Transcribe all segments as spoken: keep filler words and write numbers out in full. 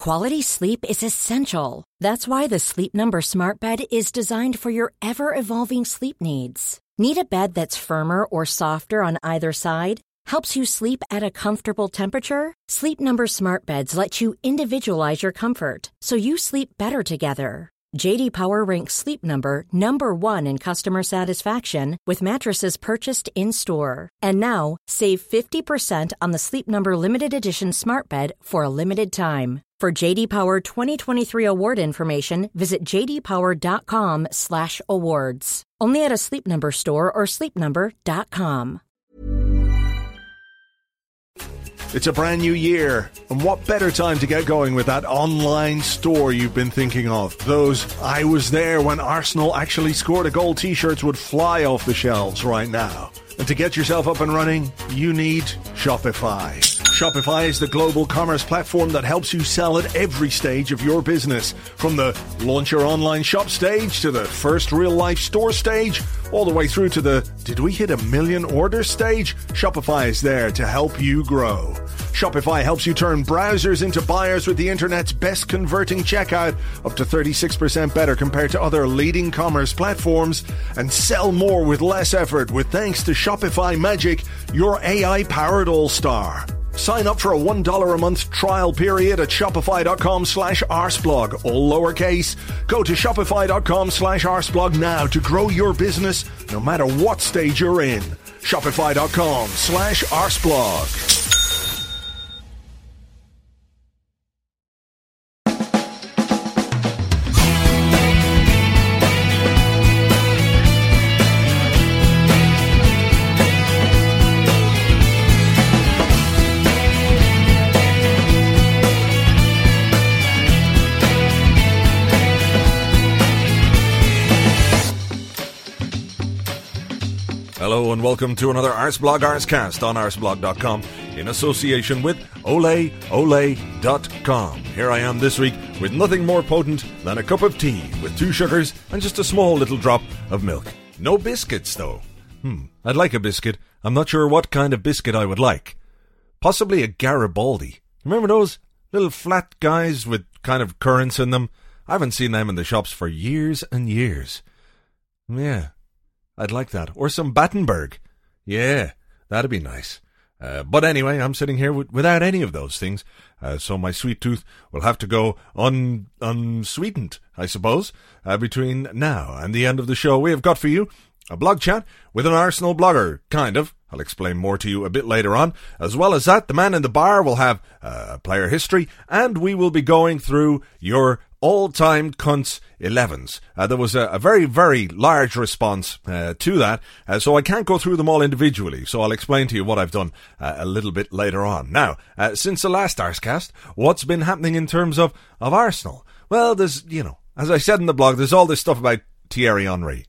Quality sleep is essential. That's why the Sleep Number Smart Bed is designed for your ever-evolving sleep needs. Need a bed that's firmer or softer on either side? Helps you sleep at a comfortable temperature? Sleep Number Smart Beds let you individualize your comfort, so you sleep better together. J D Power ranks Sleep Number number one in customer satisfaction with mattresses purchased in-store. And now, save fifty percent on the Sleep Number Limited Edition Smart Bed for a limited time. For J D Power twenty twenty-three award information, visit j d power dot com slash awards. Only at a Sleep Number store or sleep number dot com. It's a brand new year, and what better time to get going with that online store you've been thinking of? Those "I was there when Arsenal actually scored a goal" t-shirts would fly off the shelves right now. And to get yourself up and running, you need Shopify. Shopify is the global commerce platform that helps you sell at every stage of your business. From the launch your online shop stage to the first real-life store stage, all the way through to the "did we hit a million orders" stage, Shopify is there to help you grow. Shopify helps you turn browsers into buyers with the internet's best converting checkout, up to thirty-six percent better compared to other leading commerce platforms, and sell more with less effort with thanks to Shopify Magic, your A I-powered all-star. Sign up for a one dollar a month trial period at shopify.com slash arseblog, all lowercase. Go to shopify.com slash arseblog now to grow your business no matter what stage you're in. Shopify.com slash arseblog. Hello and welcome to another Arseblog Arsecast on arseblog dot com in association with ole ole dot com. Here I am this week with nothing more potent than a cup of tea with two sugars and just a small little drop of milk. No biscuits though. Hmm, I'd like a biscuit. I'm not sure what kind of biscuit I would like. Possibly a Garibaldi. Remember those little flat guys with kind of currants in them? I haven't seen them in the shops for years and years. Yeah. I'd like that. Or some Battenberg. Yeah, that'd be nice. Uh, but anyway, I'm sitting here w- without any of those things, uh, so my sweet tooth will have to go un- unsweetened, I suppose. Uh, between now and the end of the show, we have got for you a blog chat with an Arsenal blogger, kind of. I'll explain more to you a bit later on. As well as that, the man in the bar will have uh, player history, and we will be going through your all-time cunts elevens. Uh, there was a, a very, very large response uh, to that, uh, so I can't go through them all individually, so I'll explain to you what I've done uh, a little bit later on. Now, uh, since the last Arsecast, what's been happening in terms of, of Arsenal? Well, there's, you know, as I said in the blog, there's all this stuff about Thierry Henry.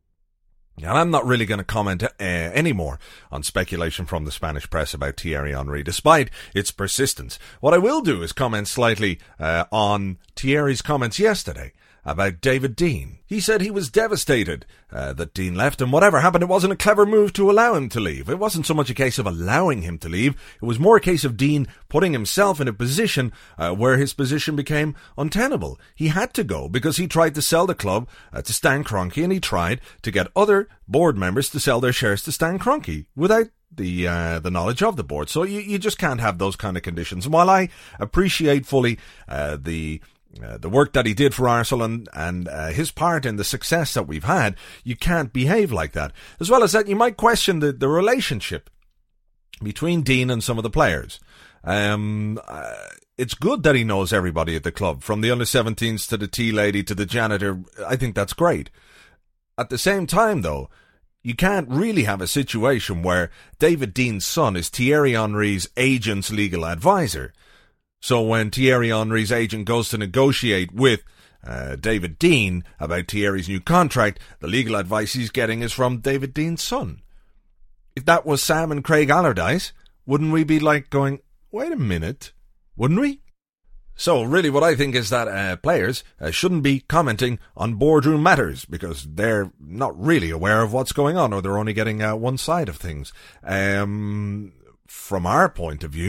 And I'm not really going to comment uh, anymore on speculation from the Spanish press about Thierry Henry, despite its persistence. What I will do is comment slightly uh, on Thierry's comments yesterday about David Dein. He said he was devastated uh, that Dein left, and whatever happened, it wasn't a clever move to allow him to leave. It wasn't so much a case of allowing him to leave. It was more a case of Dein putting himself in a position uh, where his position became untenable. He had to go because he tried to sell the club uh, to Stan Kroenke, and he tried to get other board members to sell their shares to Stan Kroenke without the uh, the knowledge of the board. So you, you just can't have those kind of conditions. And while I appreciate fully uh, the Uh, the work that he did for Arsenal and, and uh, his part in the success that we've had, you can't behave like that. As well as that, you might question the, the relationship between Dein and some of the players. Um, uh, it's good that he knows everybody at the club, from the under seventeens to the tea lady to the janitor. I think that's great. At the same time, though, you can't really have a situation where David Dein's son is Thierry Henry's agent's legal advisor. So when Thierry Henry's agent goes to negotiate with uh, David Dein about Thierry's new contract, the legal advice he's getting is from David Dein's son. If that was Sam and Craig Allardyce, wouldn't we be like going, wait a minute, wouldn't we? So really what I think is that uh, players uh, shouldn't be commenting on boardroom matters because they're not really aware of what's going on, or they're only getting uh, one side of things. Um, from our point of view,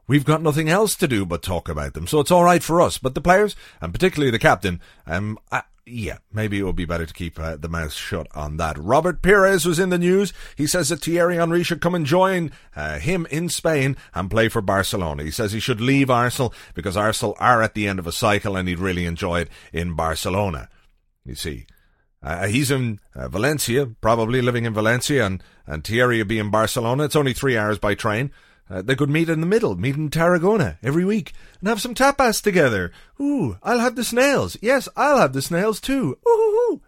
we've got nothing else to do but talk about them. So it's all right for us. But the players, and particularly the captain, um, I, yeah, maybe it would be better to keep uh, the mouth shut on that. Robert Pires was in the news. He says that Thierry Henry should come and join uh, him in Spain and play for Barcelona. He says he should leave Arsenal because Arsenal are at the end of a cycle and he'd really enjoy it in Barcelona. You see, uh, he's in uh, Valencia, probably living in Valencia, and, and Thierry will be in Barcelona. It's only three hours by train. Uh, they could meet in the middle, meet in Tarragona every week and have some tapas together. Ooh, I'll have the snails. Yes, I'll have the snails too. Ooh.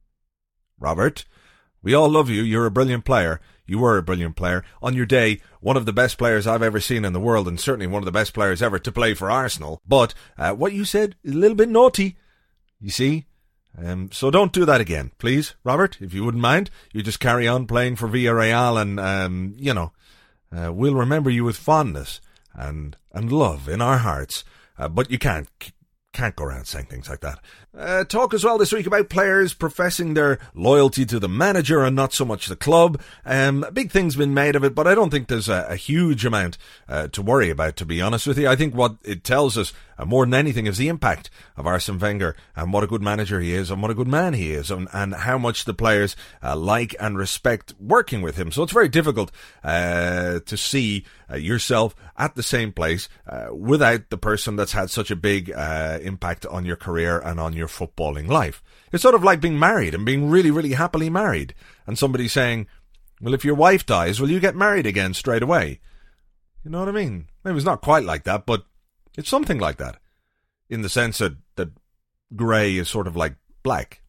Robert, we all love you. You're a brilliant player. You were a brilliant player. On your day, one of the best players I've ever seen in the world, and certainly one of the best players ever to play for Arsenal. But uh, what you said is a little bit naughty, you see. Um, so don't do that again, please, Robert, if you wouldn't mind. You just carry on playing for Villarreal and, um, you know, Uh, we'll remember you with fondness and and love in our hearts. Uh, but you can't can't go around saying things like that. Uh, talk as well this week about players professing their loyalty to the manager and not so much the club. Um, a big thing's been made of it, but I don't think there's a, a huge amount uh, to worry about, to be honest with you. I think what it tells us uh, more than anything is the impact of Arsene Wenger and what a good manager he is and what a good man he is and, and how much the players uh, like and respect working with him. So it's very difficult uh, to see uh, yourself at the same place uh, without the person that's had such a big uh, impact on your career and on your footballing life. It's sort of like being married and being really, really happily married and somebody saying, well, if your wife dies, will you get married again straight away? You know what I mean? Maybe it's not quite like that, but it's something like that in the sense that, that grey is sort of like black.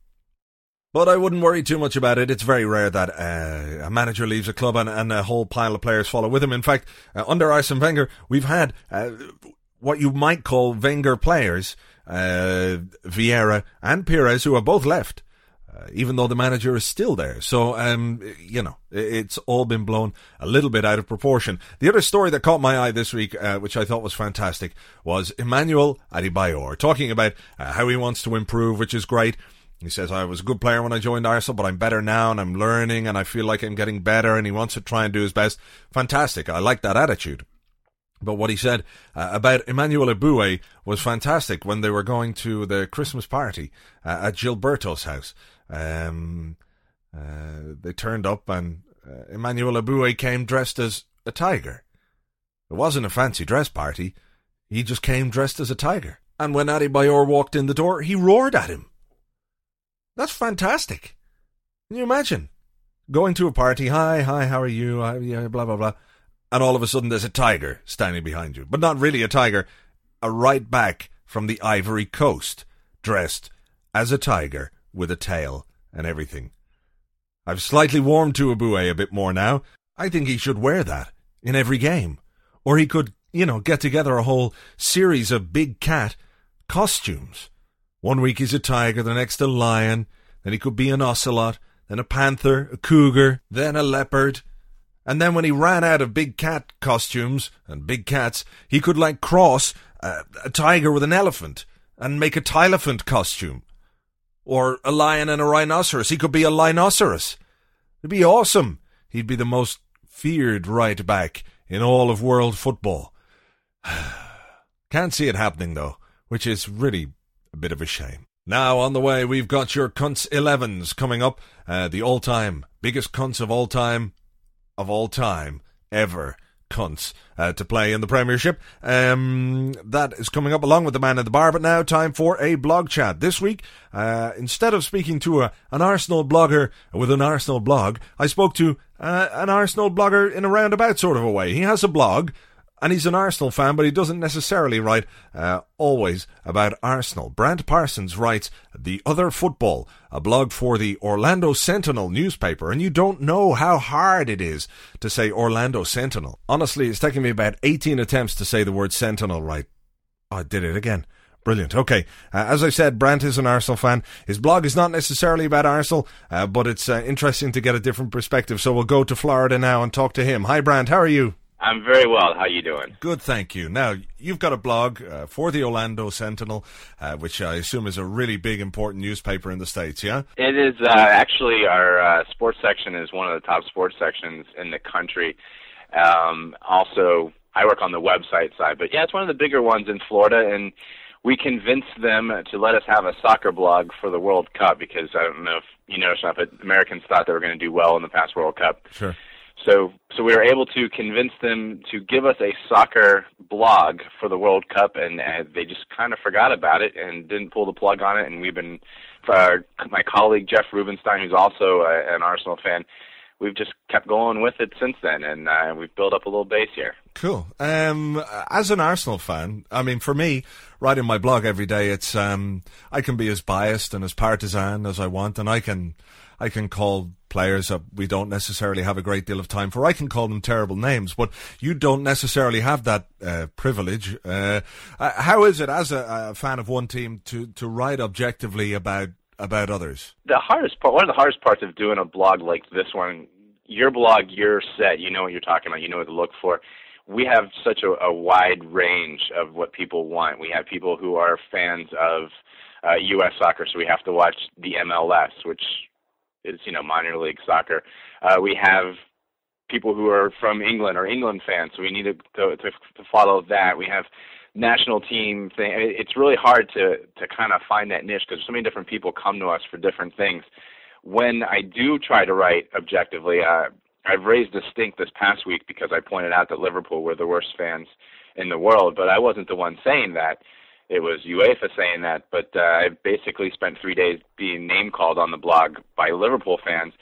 But I wouldn't worry too much about it. It's very rare that uh, a manager leaves a club and, and a whole pile of players follow with him. In fact, uh, under Arsene Wenger, we've had uh, what you might call Wenger players, uh, Vieira and Pires, who have both left, uh, even though the manager is still there. So, um, you know, it's all been blown a little bit out of proportion. The other story that caught my eye this week, uh, which I thought was fantastic, was Emmanuel Adebayor talking about uh, how he wants to improve, which is great. He says, I was a good player when I joined Arsenal, but I'm better now and I'm learning and I feel like I'm getting better, and he wants to try and do his best. Fantastic. I like that attitude. But what he said uh, about Emmanuel Eboué was fantastic when they were going to the Christmas party uh, at Gilberto's house. Um, uh, they turned up and uh, Emmanuel Eboué came dressed as a tiger. It wasn't a fancy dress party. He just came dressed as a tiger. And when Adebayor walked in the door, he roared at him. That's fantastic. Can you imagine? Going to a party, hi, hi, how are you, hi, yeah, blah, blah, blah. And all of a sudden there's a tiger standing behind you. But not really a tiger, a right back from the Ivory Coast, dressed as a tiger with a tail and everything. I've slightly warmed to Eboué a bit more now. I think he should wear that in every game. Or he could, you know, get together a whole series of big cat costumes. One week he's a tiger, the next a lion, then he could be an ocelot, then a panther, a cougar, then a leopard. And then when he ran out of big cat costumes and big cats, he could like cross uh, a tiger with an elephant and make a tylephant costume. Or a lion and a rhinoceros. He could be a rhinoceros. It'd be awesome. He'd be the most feared right back in all of world football. Can't see it happening though, which is really a bit of a shame. Now on the way, we've got your Cunts elevens coming up. Uh, the all-time, biggest cunts of all time, of all time, ever cunts uh, to play in the Premiership. Um, that is coming up along with the man in the bar. But now time for a blog chat. This week, uh, instead of speaking to a, an Arsenal blogger with an Arsenal blog, I spoke to uh, an Arsenal blogger in a roundabout sort of a way. He has a blog, and he's an Arsenal fan, but he doesn't necessarily write uh, always about Arsenal. Brant Parsons writes The Other Football, a blog for the Orlando Sentinel newspaper, and you don't know how hard it is to say Orlando Sentinel. Honestly, it's taken me about eighteen attempts to say the word Sentinel right. Oh, I did it again. Brilliant. Okay, uh, as I said, Brant is an Arsenal fan. His blog is not necessarily about Arsenal, uh, but it's uh, interesting to get a different perspective, so we'll go to Florida now and talk to him. Hi, Brant, how are you? I'm very well. How you doing? Good, thank you. Now, you've got a blog uh, for the Orlando Sentinel, uh, which I assume is a really big, important newspaper in the States, yeah? It is uh, actually our uh, sports section is one of the top sports sections in the country. Um, also, I work on the website side. But yeah, it's one of the bigger ones in Florida, and we convinced them to let us have a soccer blog for the World Cup because I don't know if you noticed or not, but Americans thought they were going to do well in the past World Cup. Sure. So, so we were able to convince them to give us a soccer blog for the World Cup, and, and they just kind of forgot about it and didn't pull the plug on it. And we've been, for our, my colleague Jeff Rubenstein, who's also a, an Arsenal fan, we've just kept going with it since then, and uh, we've built up a little base here. Cool. Um, as an Arsenal fan, I mean, for me, writing my blog every day, it's um, I can be as biased and as partisan as I want, and I can I can call players that we don't necessarily have a great deal of time for. I can call them terrible names, but you don't necessarily have that uh, privilege. Uh, how is it, as a, a fan of one team, to, to write objectively about about others? The hardest part, one of the hardest parts of doing a blog like this one, your blog, you're set, you know what you're talking about, you know what to look for. We have such a, a wide range of what people want. We have people who are fans of uh, U S soccer, so we have to watch the M L S, which is, you know, minor league soccer. Uh, we have people who are from England or England fans, so we need to, to, to follow that. We have national team thing. It's really hard to, to kind of find that niche because so many different people come to us for different things. When I do try to write objectively, uh, I've raised a stink this past week because I pointed out that Liverpool were the worst fans in the world, but I wasn't the one saying that. It was UEFA saying that, but uh, I basically spent three days being name-called on the blog by Liverpool fans.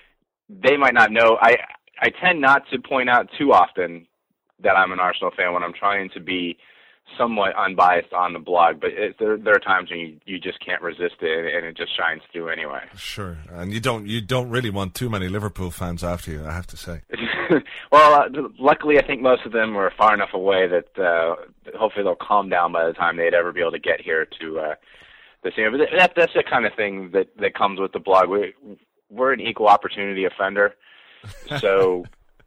They might not know. I, I tend not to point out too often that I'm an Arsenal fan when I'm trying to be somewhat unbiased on the blog, but it, there, there are times when you, you just can't resist it, and it just shines through anyway. Sure, and you don't you don't really want too many Liverpool fans after you, I have to say. Well, uh, luckily, I think most of them were far enough away that uh, hopefully they'll calm down by the time they'd ever be able to get here to uh, the scene. But that, that's the kind of thing that, that comes with the blog. We, we're an equal opportunity offender, so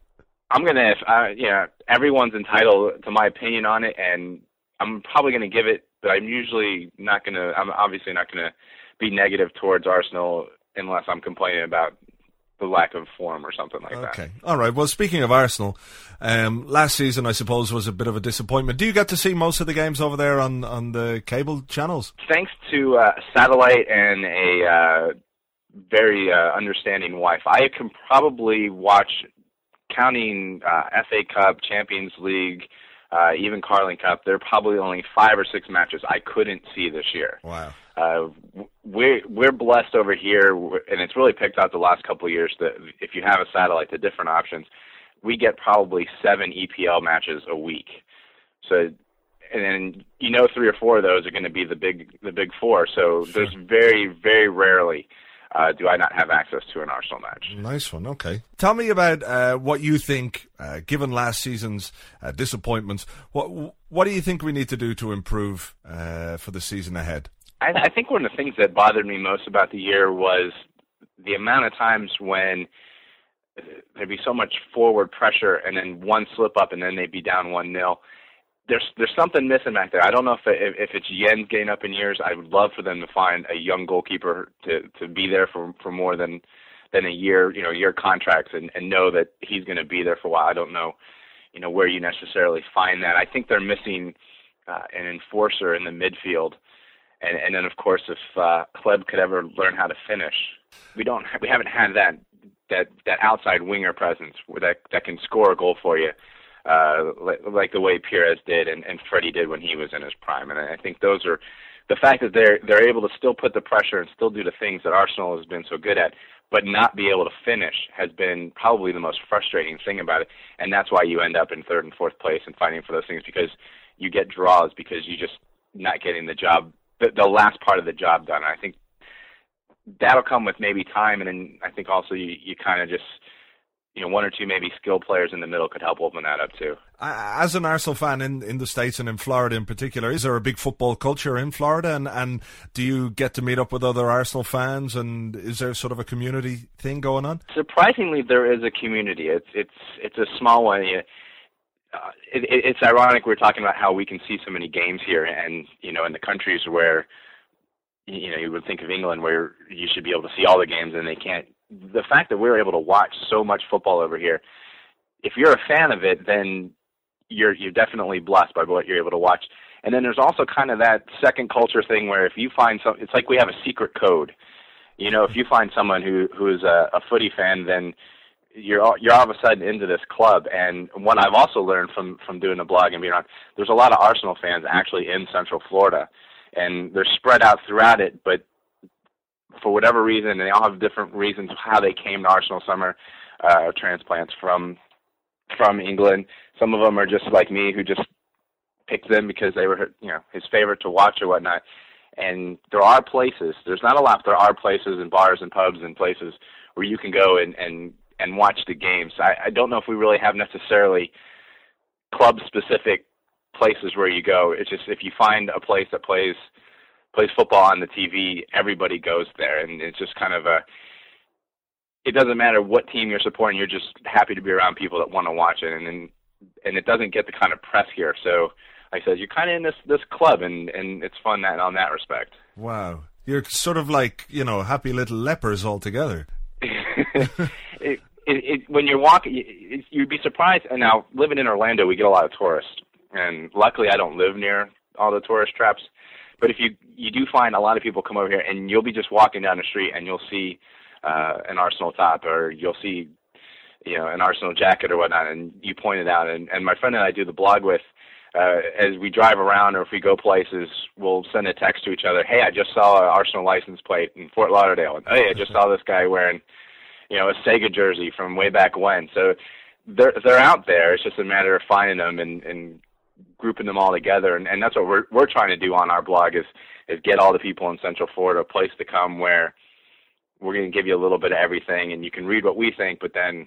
I'm gonna, uh, you know, everyone's entitled to my opinion on it, and I'm probably going to give it, but I'm usually not going to, I'm obviously not going to be negative towards Arsenal unless I'm complaining about the lack of form or something like that. Okay. All right. Well, speaking of Arsenal, um, last season, I suppose, was a bit of a disappointment. Do you get to see most of the games over there on, on the cable channels? Thanks to uh, satellite and a uh, very uh, understanding wife, I can probably watch, counting uh, F A Cup, Champions League, Uh, even Carling Cup, there are probably only five or six matches I couldn't see this year. Wow. Uh, we're, we're blessed over here, and it's really picked out the last couple of years that if you have a satellite, the different options, we get probably seven E P L matches a week. So, and then you know three or four of those are going to be the big the big four. So sure. There's very, very rarely Uh, do I not have access to an Arsenal match. Nice one, okay. Tell me about uh, what you think, uh, given last season's uh, disappointments, what what do you think we need to do to improve uh, for the season ahead? I, I think one of the things that bothered me most about the year was the amount of times when there'd be so much forward pressure and then one slip up and then they'd be down one nil. There's there's something missing back there. I don't know if it, if it's Jens getting up in years. I would love for them to find a young goalkeeper to, to be there for for more than than a year, you know, year contracts, and, and know that he's going to be there for a while. I don't know, you know, where you necessarily find that. I think they're missing uh, an enforcer in the midfield, and and then of course if uh, Kleb could ever learn how to finish, we don't we haven't had that that that outside winger presence where that that can score a goal for you. Uh, like, like the way Pires did and, and Freddie did when he was in his prime. And I think those are the fact that they're they're able to still put the pressure and still do the things that Arsenal has been so good at, but not be able to finish has been probably the most frustrating thing about it. And that's why you end up in third and fourth place and fighting for those things, because you get draws because you just not getting the job, the, the last part of the job done. And I think that'll come with maybe time, and then I think also you, you kind of just, you know, one or two maybe skilled players in the middle could help open that up too. As an Arsenal fan in, in the States and in Florida in particular, is there a big football culture in Florida? And, and do you get to meet up with other Arsenal fans? And is there sort of a community thing going on? Surprisingly, there is a community. It's it's it's a small one. Uh, it, it, it's ironic we're talking about how we can see so many games here, and you know, in the countries where you know you would think of England, where you should be able to see all the games and they can't. The fact that we're able to watch so much football over here, if you're a fan of it, then you're you're definitely blessed by what you're able to watch. And then there's also kind of that second culture thing where if you find some, it's like we have a secret code. You know, if you find someone who who is a, a footy fan, then you're all, you're all of a sudden into this club. And what I've also learned from from doing the blog and being around, there's a lot of Arsenal fans actually in Central Florida, and they're spread out throughout it. But for whatever reason, and they all have different reasons how they came to Arsenal. Some are uh, transplants from from England. Some of them are just like me, who just picked them because they were, you know, his favorite to watch or whatnot. And there are places, there's not a lot, but there are places and bars and pubs and places where you can go and, and, and watch the games. I, I don't know if we really have necessarily club-specific places where you go. It's just if you find a place that plays plays football on the T V, everybody goes there. And it's just kind of a, it doesn't matter what team you're supporting, you're just happy to be around people that want to watch it. And and, and it doesn't get the kind of press here. So, like I said, you're kind of in this, this club, and, and it's fun that on that respect. Wow. You're sort of like, you know, happy little lepers all together. it, it, it, when you're walking, it, you'd be surprised. And now, living in Orlando, we get a lot of tourists. And luckily, I don't live near all the tourist traps. But if you, you do find a lot of people come over here, and you'll be just walking down the street, and you'll see uh, an Arsenal top, or you'll see, you know, an Arsenal jacket or whatnot, and you point it out. And, and my friend and I do the blog with, Uh, as we drive around or if we go places, we'll send a text to each other. Hey, I just saw an Arsenal license plate in Fort Lauderdale. And, hey, I just saw this guy wearing, you know, a Sega jersey from way back when. So they're they're out there. It's just a matter of finding them and, and grouping them all together. And, and that's what we're we're trying to do on our blog is is get all the people in Central Florida a place to come where we're going to give you a little bit of everything, and you can read what we think, but then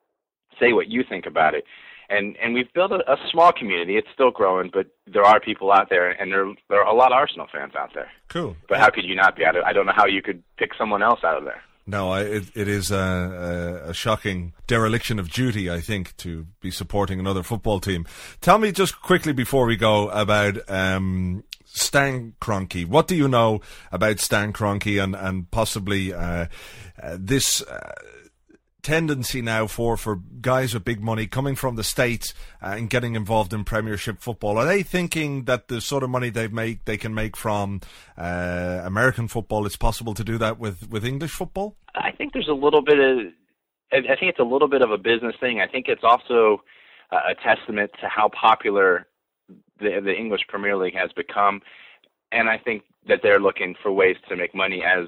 say what you think about it. And and we've built a, a small community. It's still growing, but there are people out there, and there there are a lot of Arsenal fans out there. Cool. But how could you not be? I don't, I don't know how you could pick someone else out of there. No, I, it, it is a, a, a shocking dereliction of duty, I think, to be supporting another football team. Tell me just quickly before we go about um, Stan Kroenke. What do you know about Stan Kroenke and, and possibly uh, uh, this... Uh, tendency now for, for guys with big money coming from the States uh, and getting involved in Premiership football? Are they thinking that the sort of money they make they can make from uh, American football, it's possible to do that with, with English football? I think there's a little bit of, I think it's a little bit of a business thing. I think it's also a testament to how popular the, the English Premier League has become. And I think that they're looking for ways to make money as,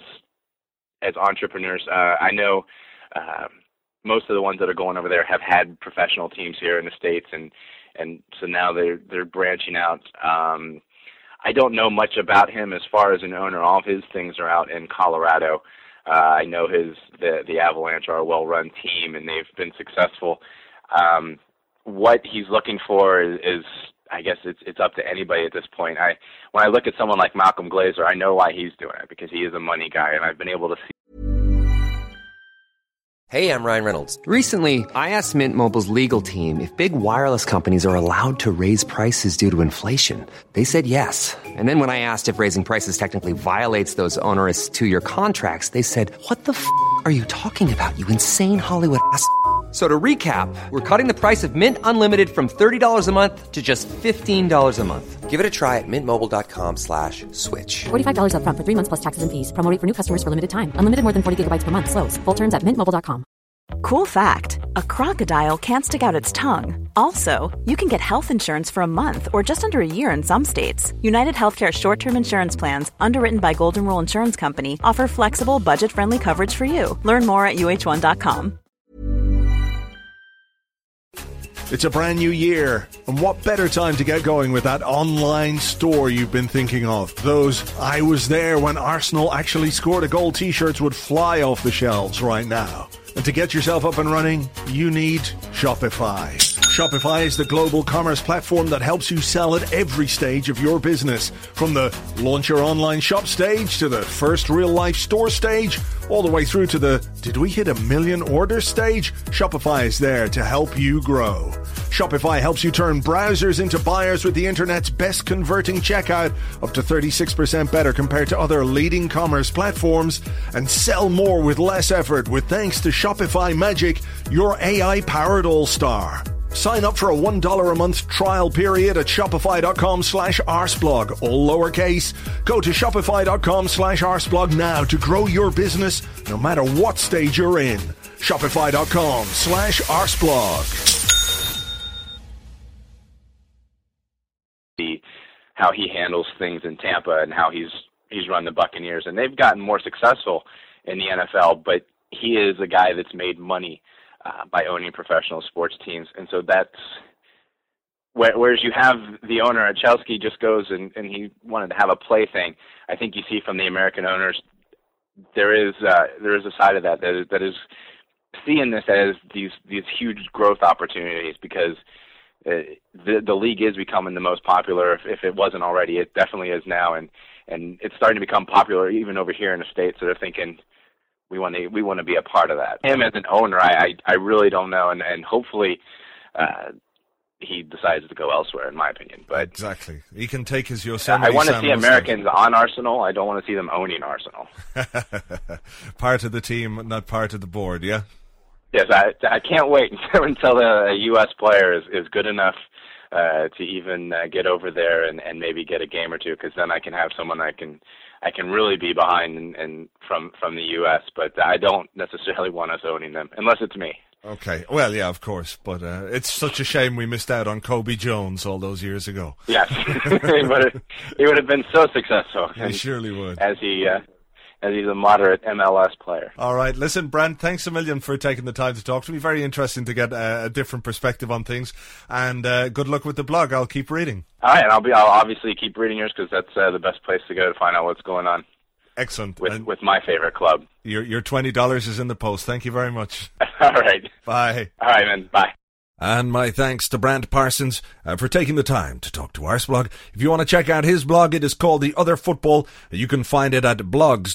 as entrepreneurs. Uh, I know, um, most of the ones that are going over there have had professional teams here in the States, and, and so now they're they're branching out. Um, I don't know much about him as far as an owner. All of his things are out in Colorado. Uh, I know his the the Avalanche are a well-run team, and they've been successful. Um, what he's looking for is, is, I guess, it's it's up to anybody at this point. I when I look at someone like Malcolm Glazer, I know why he's doing it, because he is a money guy, and I've been able to see. Hey, I'm Ryan Reynolds. Recently, I asked Mint Mobile's legal team if big wireless companies are allowed to raise prices due to inflation. They said yes. And then when I asked if raising prices technically violates those onerous two-year contracts, they said, what the f*** are you talking about, you insane Hollywood ass f- So to recap, we're cutting the price of Mint Unlimited from thirty dollars a month to just fifteen dollars a month. Give it a try at mintmobile.com slash switch. forty-five dollars up front for three months plus taxes and fees. Promo rate for new customers for limited time. Unlimited more than forty gigabytes per month. Slows full terms at mint mobile dot com. Cool fact, a crocodile can't stick out its tongue. Also, you can get health insurance for a month or just under a year in some states. United Healthcare short-term insurance plans, underwritten by Golden Rule Insurance Company, offer flexible, budget-friendly coverage for you. Learn more at U H one dot com. It's a brand new year, and what better time to get going with that online store you've been thinking of? Those I was there when Arsenal actually scored a goal t-shirts would fly off the shelves right now. And to get yourself up and running, you need Shopify. Shopify is the global commerce platform that helps you sell at every stage of your business. From the launch your online shop stage to the first real-life store stage, all the way through to the did we hit a million orders stage? Shopify is there to help you grow. Shopify helps you turn browsers into buyers with the internet's best converting checkout, up to thirty-six percent better compared to other leading commerce platforms, and sell more with less effort with thanks to Shopify Magic, your A I-powered all-star. Sign up for a one dollar a month trial period at shopify.com slash arseblog, all lowercase. Go to shopify.com slash arseblog now to grow your business no matter what stage you're in. Shopify.com slash arseblog. How he handles things in Tampa and how he's he's run the Buccaneers. And they've gotten more successful in the N F L, but he is a guy that's made money Uh, by owning professional sports teams. And so that's, whereas you have the owner at Chelsea just goes and, and he wanted to have a plaything. I think you see from the American owners, there is uh, there is a side of that that is, that is seeing this as these, these huge growth opportunities, because uh, the, the league is becoming the most popular. If, if it wasn't already, it definitely is now. And, and it's starting to become popular even over here in the States. So they're thinking, We want to we want to be a part of that. Him as an owner, I I, I really don't know, and and hopefully uh, he decides to go elsewhere, in my opinion. But exactly, he can take his Yosemite. I want to Sam see Americans on Arsenal. I don't want to see them owning Arsenal. Part of the team, not part of the board. Yeah. Yes, I I can't wait until a U S player is is good enough uh, to even uh, get over there and and maybe get a game or two, because then I can have someone I can. I can really be behind and, and from from the U S, but I don't necessarily want us owning them, unless it's me. Okay, well, yeah, of course, but uh, it's such a shame we missed out on Kobe Jones all those years ago. Yes, he would have, he would have been so successful. He surely would. As he, uh, as he's a moderate M L S player. All right, listen, Brent, thanks a million for taking the time to talk to me. Very interesting to get a, a different perspective on things, and uh, good luck with the blog. I'll keep reading. All right, and I'll be. I'll obviously keep reading yours, because that's uh, the best place to go to find out what's going on. Excellent. With, and with my favorite club. Your your twenty dollars is in the post. Thank you very much. All right. Bye. All right, man. Bye. And my thanks to Brant Parsons uh, for taking the time to talk to Arseblog. If you want to check out his blog, it is called The Other Football. You can find it at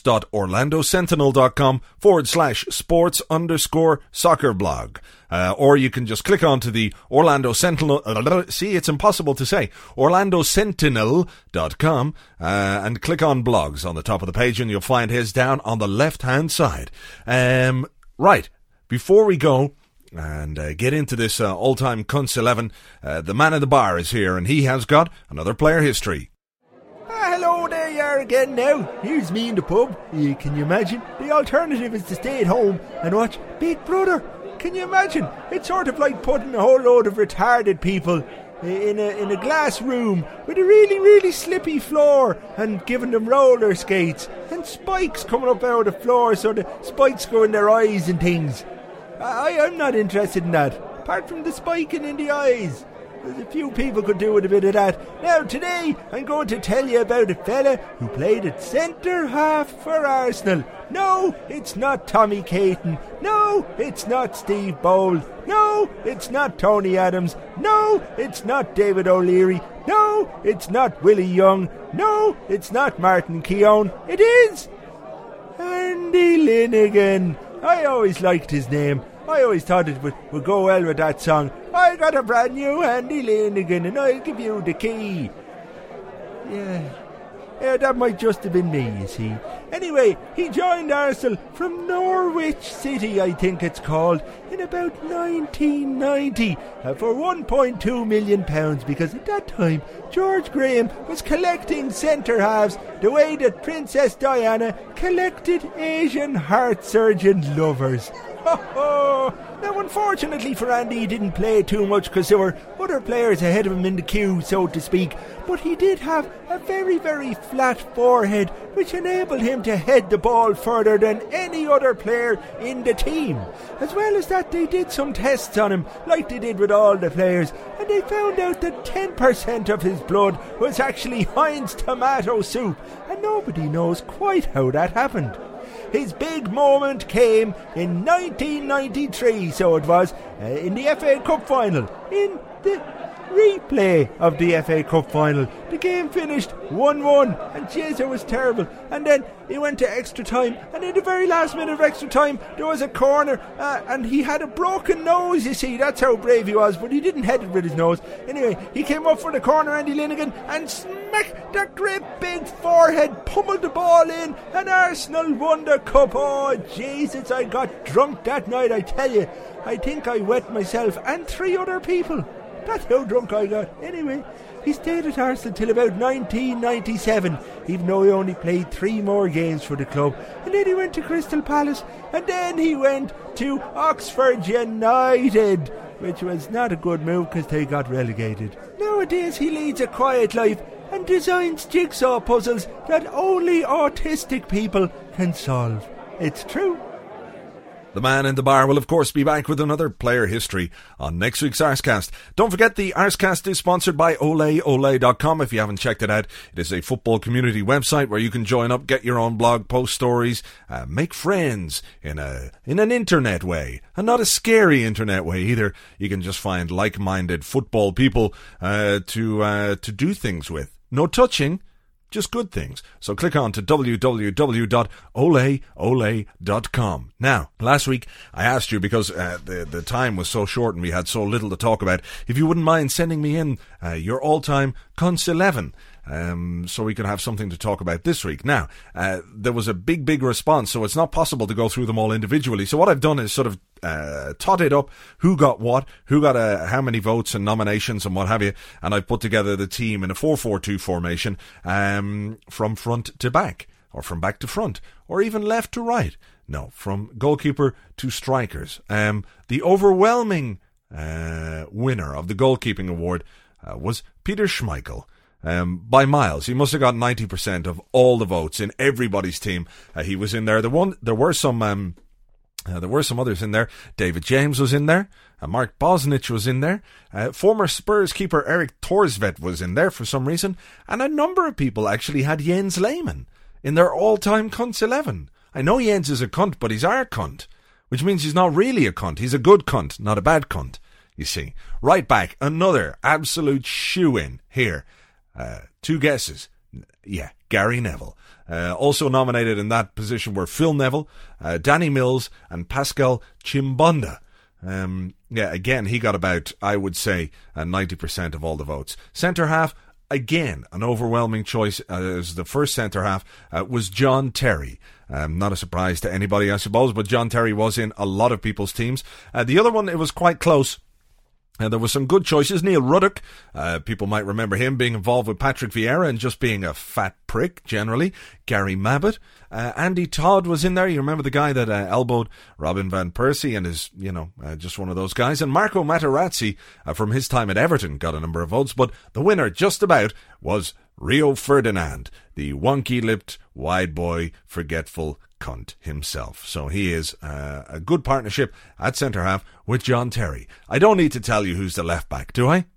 blogs.orlandosentinel.com forward slash sports underscore soccer blog. Uh, or you can just click onto the Orlando Sentinel, uh, see, it's impossible to say, orlando sentinel dot com, uh, and click on blogs on the top of the page, and you'll find his down on the left-hand side. Um, right, before we go, and uh, get into this uh, all-time Cunts eleven, uh, the man of the bar is here, and he has got another player history. Ah, hello there you are again now. Here's me in the pub. Uh, can you imagine? The alternative is to stay at home and watch Big Brother. Can you imagine? It's sort of like putting a whole load of retarded people in a in a glass room with a really, really slippy floor and giving them roller skates and spikes coming up out of the floor so the spikes go in their eyes and things. I, I'm not interested in that, apart from the spiking in the eyes. There's a few people could do with a bit of that. Now, today, I'm going to tell you about a fella who played at centre half for Arsenal. No, it's not Tommy Caton. No, it's not Steve Bold. No, it's not Tony Adams. No, it's not David O'Leary. No, it's not Willie Young. No, it's not Martin Keown. It is Andy Linnigan. I always liked his name. I always thought it would, would go well with that song. I got a brand new Andy Linnigan and I'll give you the key. Yeah, yeah, that might just have been me, you see. Anyway, he joined Arsenal from Norwich City, I think it's called, in about nineteen ninety uh, for one point two million pounds, because at that time George Graham was collecting centre-halves the way that Princess Diana collected Asian heart surgeon lovers. Now, unfortunately for Andy, he didn't play too much because there were other players ahead of him in the queue, so to speak. But he did have a very, very flat forehead, which enabled him to head the ball further than any other player in the team. As well as that, they did some tests on him, like they did with all the players, and they found out that ten percent of his blood was actually Heinz tomato soup, and nobody knows quite how that happened. His big moment came in nineteen ninety-three, so it was, uh, in the F A Cup final, in the replay of the F A Cup final. The game finished one one, and jeez, it was terrible. And then he went to extra time, and in the very last minute of extra time, there was a corner, uh, and he had a broken nose, you see. That's how brave he was, but he didn't head it with his nose. Anyway, he came up for the corner, Andy Linnigan, and smacked smack, that great big forehead pummeled the ball in, and Arsenal won the cup. Oh, Jesus, I got drunk that night, I tell you. I think I wet myself and three other people. That's how drunk I got. Anyway, he stayed at Arsenal till about nineteen ninety-seven, even though he only played three more games for the club. And then he went to Crystal Palace, and then he went to Oxford United, which was not a good move because they got relegated. Nowadays he leads a quiet life and designs jigsaw puzzles that only autistic people can solve. It's true. The man in the bar will of course be back with another player history on next week's Arsecast. Don't forget the Arsecast is sponsored by ole ole dot com. If you haven't checked it out, it is a football community website where you can join up, get your own blog, post stories, uh, make friends in a in an internet way, and not a scary internet way either. You can just find like-minded football people uh, to uh, to do things with. No touching, just good things. So click on to w w w dot ole ole dot com. Now, last week I asked you, because uh, the, the time was so short and we had so little to talk about, if you wouldn't mind sending me in uh, your all-time Cunts eleven. Um, so we can have something to talk about this week. Now, uh, there was a big, big response, so it's not possible to go through them all individually. So what I've done is sort of uh, totted up who got what, who got uh, how many votes and nominations and what have you, and I've put together the team in a four four two formation um, from front to back, or from back to front, or even left to right. No, from goalkeeper to strikers. Um, the overwhelming uh, winner of the goalkeeping award uh, was Peter Schmeichel. Um, by miles. He must have got ninety percent of all the votes in everybody's team. Uh, he was in there. There, one, there were some um, uh, there were some others in there. David James was in there. Uh, Mark Bosnich was in there. Uh, former Spurs keeper Eric Thorsvedt was in there for some reason. And a number of people actually had Jens Lehmann in their all-time Cunts eleven. I know Jens is a cunt, but he's our cunt, which means he's not really a cunt. He's a good cunt, not a bad cunt, you see. Right back, another absolute shoe-in here. Uh, two guesses. Yeah, Gary Neville. Uh, also nominated in that position were Phil Neville, uh, Danny Mills, and Pascal Chimbonda. Um, yeah, again, he got about, I would say, uh, ninety percent of all the votes. Centre half, again, an overwhelming choice uh, as the first centre half uh, was John Terry. Um, not a surprise to anybody, I suppose, but John Terry was in a lot of people's teams. Uh, the other one, it was quite close. Uh, there were some good choices. Neil Ruddock, uh, people might remember him being involved with Patrick Vieira and just being a fat prick, generally. Gary Mabbutt. Uh, Andy Todd was in there. You remember the guy that uh, elbowed Robin Van Persie and is, you know, uh, just one of those guys. And Marco Materazzi, uh, from his time at Everton, got a number of votes. But the winner, just about, was Rio Ferdinand, the wonky-lipped, wide boy, forgetful cunt himself. So he is uh, a good partnership at centre-half with John Terry. I don't need to tell you who's the left-back, do I?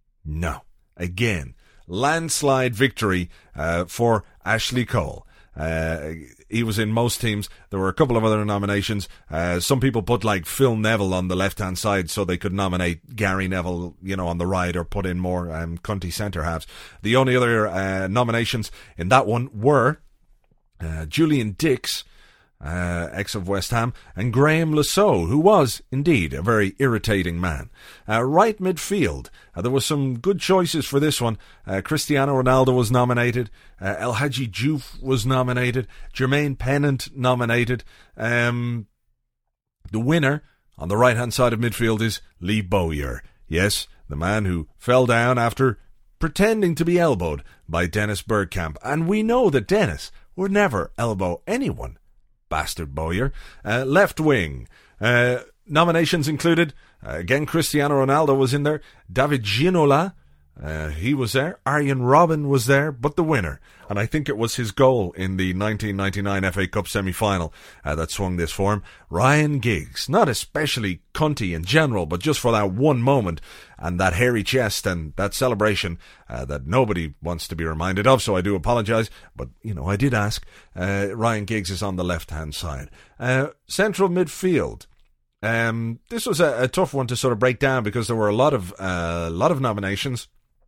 No. Again, landslide victory uh, for Ashley Cole. Uh, he was in most teams. There were a couple of other nominations. Uh, some people put like Phil Neville on the left-hand side so they could nominate Gary Neville, you know, on the right, or put in more um, cunty centre-halves. The only other uh, nominations in that one were Uh, Julian Dix, uh, ex of West Ham, and Graham Lasso, who was indeed a very irritating man. Uh, right midfield, uh, there were some good choices for this one. Uh, Cristiano Ronaldo was nominated. Uh, El Hadji Diouf was nominated. Jermaine Pennant nominated. Um, the winner on the right-hand side of midfield is Lee Bowyer. Yes, the man who fell down after pretending to be elbowed by Dennis Bergkamp. And we know that Dennis would never elbow anyone. Bastard Bowyer. Uh, left wing. Uh, nominations included, uh, again, Cristiano Ronaldo was in there. David Ginola, uh, he was there. Arjen Robben was there, but the winner, and I think it was his goal in the nineteen ninety-nine F A Cup semi-final uh, that swung this for him, Ryan Giggs. Not especially cunty in general, but just for that one moment and that hairy chest and that celebration uh, that nobody wants to be reminded of, so I do apologise, but, you know, I did ask. Uh, Ryan Giggs is on the left-hand side. Uh, central midfield. Um, this was a, a tough one to sort of break down because there were a lot of uh, lot of nominations.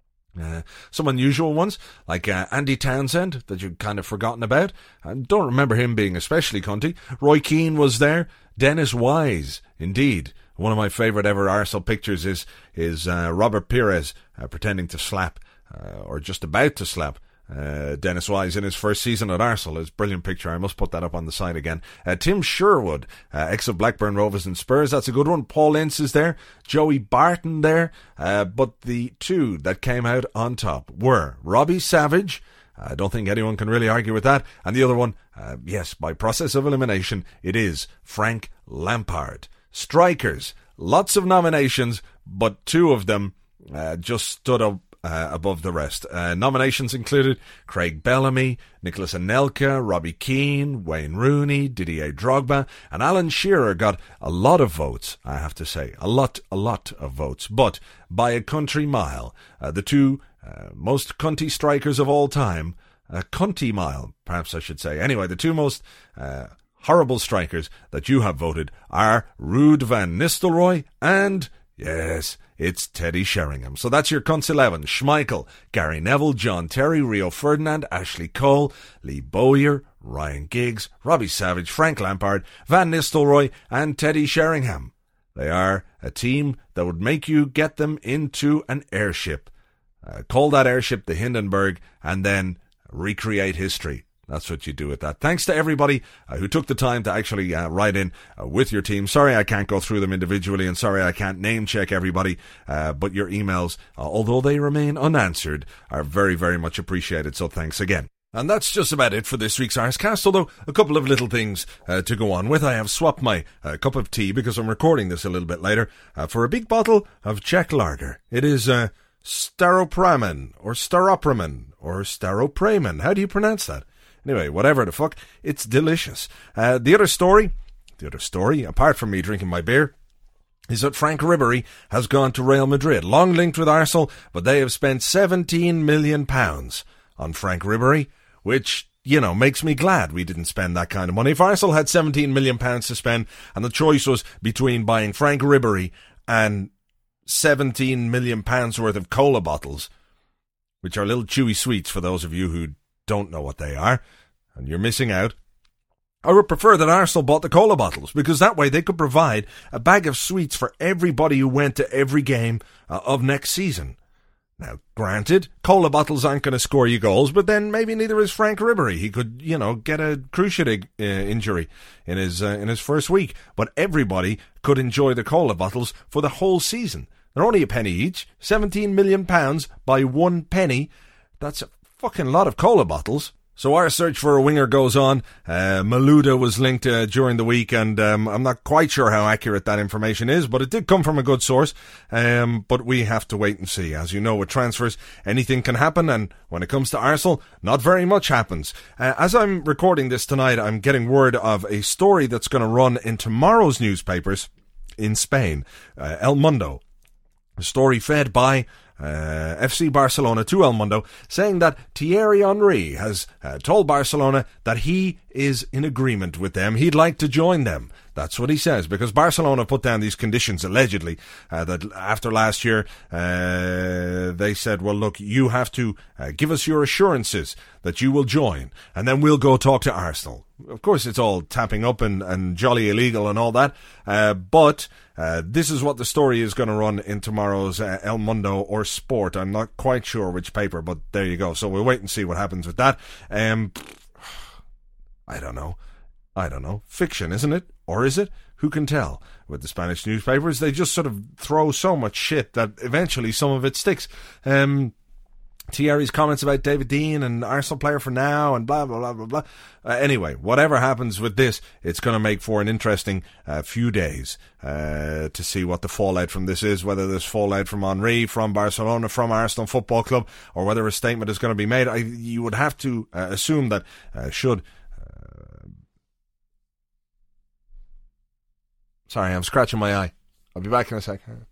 Uh, some unusual ones, like uh, Andy Townsend, that you'd kind of forgotten about. I don't remember him being especially cunty. Roy Keane was there. Dennis Wise, indeed. One of my favourite ever Arsenal pictures is is uh, Robert Pires uh, pretending to slap uh, or just about to slap Uh, Dennis Wise in his first season at Arsenal. His brilliant picture. I must put that up on the site again. Uh, Tim Sherwood, uh, ex of Blackburn Rovers and Spurs. That's a good one. Paul Ince is there. Joey Barton there. Uh, but the two that came out on top were Robbie Savage. I don't think anyone can really argue with that. And the other one, uh, yes, by process of elimination, it is Frank Lampard. Strikers. Lots of nominations, but two of them uh, just stood up Uh, above the rest. Uh, nominations included Craig Bellamy, Nicholas Anelka, Robbie Keane, Wayne Rooney, Didier Drogba, and Alan Shearer got a lot of votes, I have to say. A lot, a lot of votes. But by a country mile, uh, the two uh, most cunty strikers of all time, a cunty mile, perhaps I should say. Anyway, the two most uh, horrible strikers that you have voted are Ruud van Nistelrooy and, yes, it's Teddy Sheringham. So that's your cunts eleven. Schmeichel, Gary Neville, John Terry, Rio Ferdinand, Ashley Cole, Lee Bowyer, Ryan Giggs, Robbie Savage, Frank Lampard, Van Nistelrooy, and Teddy Sheringham. They are a team that would make you get them into an airship. Uh, call that airship the Hindenburg and then recreate history. That's what you do with that. Thanks to everybody uh, who took the time to actually uh, write in uh, with your team. Sorry I can't go through them individually, and sorry I can't name check everybody, uh, but your emails, uh, although they remain unanswered, are very, very much appreciated, so thanks again. And that's just about it for this week's Arsecast, although a couple of little things uh, to go on with. I have swapped my uh, cup of tea, because I'm recording this a little bit later, uh, for a big bottle of Czech lager. It is uh, Staropramen, or Staropramen, or Staropramen. How do you pronounce that? Anyway, whatever the fuck, it's delicious. Uh, the other story, the other story, apart from me drinking my beer, is that Frank Ribery has gone to Real Madrid. Long linked with Arsenal, but they have spent seventeen million pounds on Frank Ribery, which, you know, makes me glad we didn't spend that kind of money. If Arsenal had seventeen million pounds to spend, and the choice was between buying Frank Ribery and seventeen million pounds worth of cola bottles, which are little chewy sweets for those of you who don't know what they are, and you're missing out, I would prefer that Arsenal bought the cola bottles, because that way they could provide a bag of sweets for everybody who went to every game uh, of next season. Now, granted, cola bottles aren't going to score you goals, but then maybe neither is Frank Ribery. He could, you know, get a cruciate uh, injury in his uh, in his first week, but everybody could enjoy the cola bottles for the whole season. They're only a penny each. seventeen million pounds by one penny. That's a fucking lot of cola bottles. So our search for a winger goes on. Uh, Malouda was linked uh, during the week, and um, I'm not quite sure how accurate that information is, but it did come from a good source. Um, but we have to wait and see. As you know, with transfers, anything can happen, and when it comes to Arsenal, not very much happens. Uh, as I'm recording this tonight, I'm getting word of a story that's going to run in tomorrow's newspapers in Spain. Uh, El Mundo. A story fed by Uh, F C Barcelona to El Mundo, saying that Thierry Henry has uh, told Barcelona that he is in agreement with them. He'd like to join them. That's what he says, because Barcelona put down these conditions, allegedly, uh, that after last year, uh, they said, well, look, you have to uh, give us your assurances that you will join, and then we'll go talk to Arsenal. Of course, it's all tapping up and, and jolly illegal and all that, uh, but uh, this is what the story is going to run in tomorrow's uh, El Mundo or Sport. I'm not quite sure which paper, but there you go. So we'll wait and see what happens with that. Um, I don't know. I don't know. Fiction, isn't it? Or is it? Who can tell? With the Spanish newspapers, they just sort of throw so much shit that eventually some of it sticks. Um, Thierry's comments about David Dean and Arsenal player for now and blah, blah, blah, blah, blah. Uh, anyway, whatever happens with this, it's going to make for an interesting uh, few days uh, to see what the fallout from this is, whether there's fallout from Henry, from Barcelona, from Arsenal Football Club, or whether a statement is going to be made. I, you would have to uh, assume that uh, should... Sorry, I'm scratching my eye. I'll be back in a second.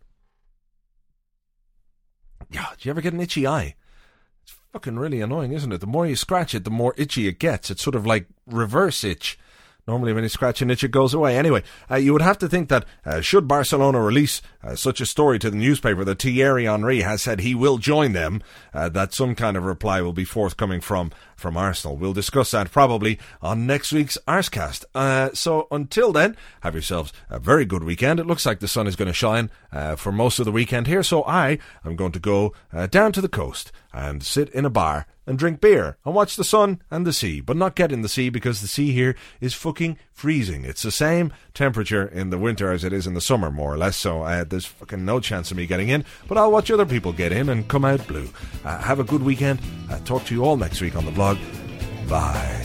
Yeah, do you ever get an itchy eye? It's fucking really annoying, isn't it? The more you scratch it, the more itchy it gets. It's sort of like reverse itch. Normally when you scratch an itch, it goes away. Anyway, uh, you would have to think that uh, should Barcelona release uh, such a story to the newspaper that Thierry Henry has said he will join them, uh, that some kind of reply will be forthcoming from, from Arsenal. We'll discuss that probably on next week's Arsecast. Uh, so until then, have yourselves a very good weekend. It looks like the sun is going to shine uh, for most of the weekend here, so I am going to go uh, down to the coast and sit in a bar and drink beer and watch the sun and the sea, but not get in the sea because the sea here is fucking freezing. It's the same temperature in the winter as it is in the summer, more or less, so uh, there's fucking no chance of me getting in, but I'll watch other people get in and come out blue. Uh, have a good weekend. Uh, talk to you all next week on the blog. Bye.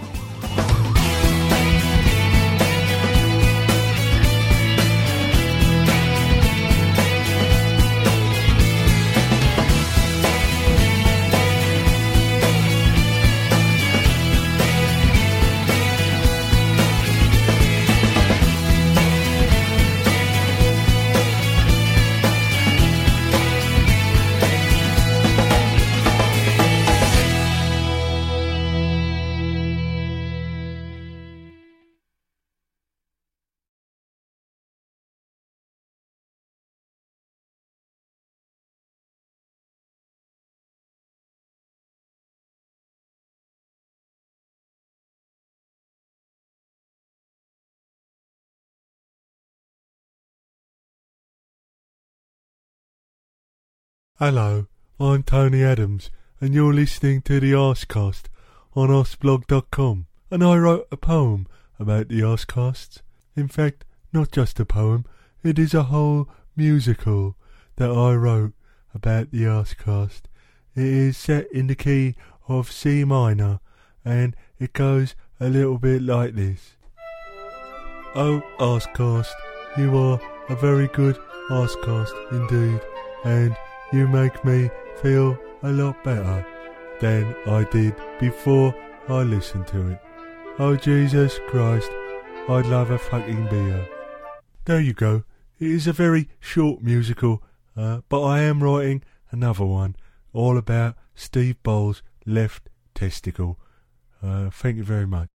Hello, I'm Tony Adams, and you're listening to the Arsecast on arsblog dot com. And I wrote a poem about the Arsecasts. In fact, not just a poem, it is a whole musical that I wrote about the Arsecast. It is set in the key of C minor, and it goes a little bit like this. Oh, Arsecast, you are a very good Arsecast indeed, and you make me feel a lot better than I did before I listened to it. Oh Jesus Christ, I'd love a fucking beer. There you go. It is a very short musical, uh, but I am writing another one all about Steve Ball's left testicle. Uh, thank you very much.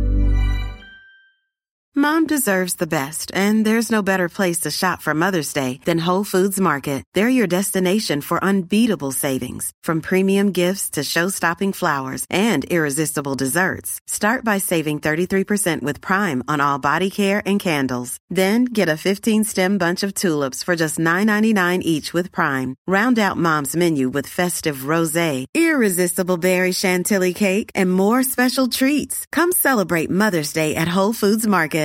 Mom deserves the best, and there's no better place to shop for Mother's Day than Whole Foods Market. They're your destination for unbeatable savings, from premium gifts to show-stopping flowers and irresistible desserts. Start by saving thirty-three percent with Prime on all body care and candles. Then get a fifteen-stem bunch of tulips for just nine ninety-nine each with Prime. Round out Mom's menu with festive rosé, irresistible berry chantilly cake, and more special treats. Come celebrate Mother's Day at Whole Foods Market.